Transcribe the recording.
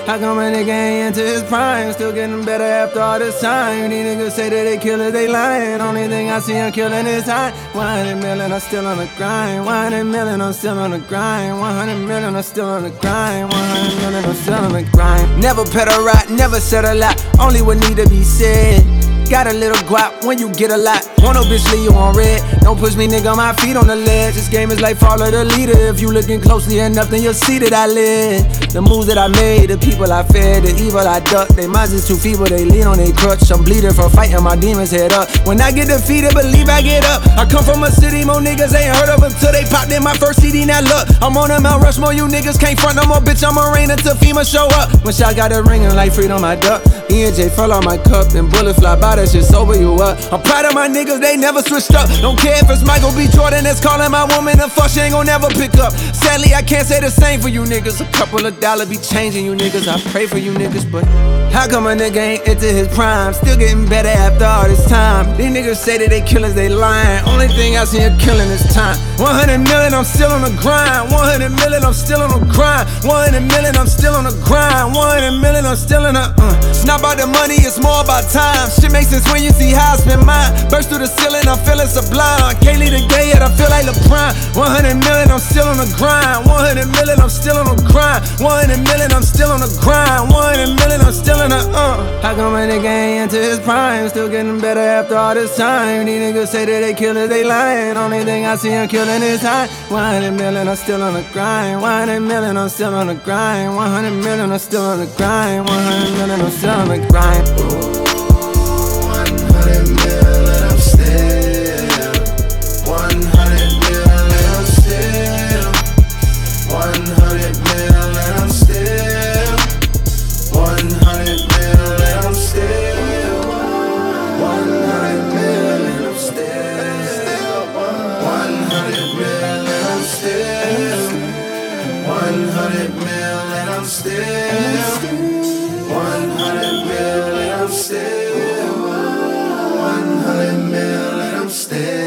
How come a nigga ain't into his prime? Still getting better after all this time. These niggas say that they killers, they lying. Only thing I see him killing is high. 100 million, I'm still on the grind. 100 million, I'm still on the grind. 100 million, I'm still on the grind. 100 million, I'm still on the grind. Never pedal right, never said a lot. Only what need to be said. Got a little guap when you get a lot. Want no bitch leave you on red. Don't push me, nigga, my feet on the ledge. This game is like follow the leader. If you looking closely enough, then you'll see that I live. The moves that I made, the people I fed, the evil I ducked. They minds is too feeble, they lean on they crutch. I'm bleeding from fighting my demons head up. When I get defeated, believe I get up. I come from a city, more niggas ain't heard of until they popped in my first CD, now look. I'm on a Mount Rushmore, you niggas can't front no more, bitch. I'm a rain until FEMA show up. When shot got a ring and like freedom, I duck. E&J fell on my cup, then bullets fly by, that shit sober you up. I'm proud of my niggas, they never switched up. Don't care if it's Michael B. Jordan that's calling my woman a fuck, she ain't gon' never pick up. Sadly, I can't say the same for you niggas. A couple of dollars be changing you niggas. I pray for you niggas, but how come a nigga ain't into his prime? Still getting better after all this time. These niggas say that they killers, they lying. Only thing I see him killing is time. 100 million, I'm still on the grind. 100 million, I'm still on the grind. 100 million, I'm still on the grind. 100 million, I'm still in the It's not about the money, it's more about time. Shit makes sense when you see how I spend mine. Burst through the ceiling, I'm feeling sublime. Can't leave the game yet, I feel like LeBron. 100 million, I'm still on the grind. 100 million, I'm still on the grind. 100 million, I'm still on the grind. 100 million, I'm still in the How come a nigga ain't into his prime? Still getting better after all this time. These niggas say that they killers, they lying. Only thing I see him killing is high. 100 million, I'm still on the grind. 100 million, I'm still on the grind. 100 million, I'm still on the grind. 100 million, I'm still on the grind. 100 million, I'm still 100 million, I'm still 100 million, I'm still 100 million, I'm still 100 million, I'm still 100 million, I'm still 100 million, I'm still 100 million, I'm still 100 million, I'm still